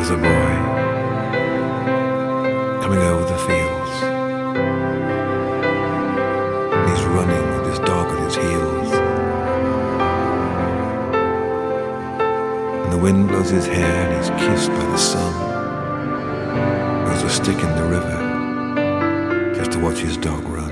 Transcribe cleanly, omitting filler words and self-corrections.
There's a boy coming over the fields, and he's running with his dog at his heels, and the wind blows his hair and he's kissed by the sun. There's a stick in the river just to watch his dog run.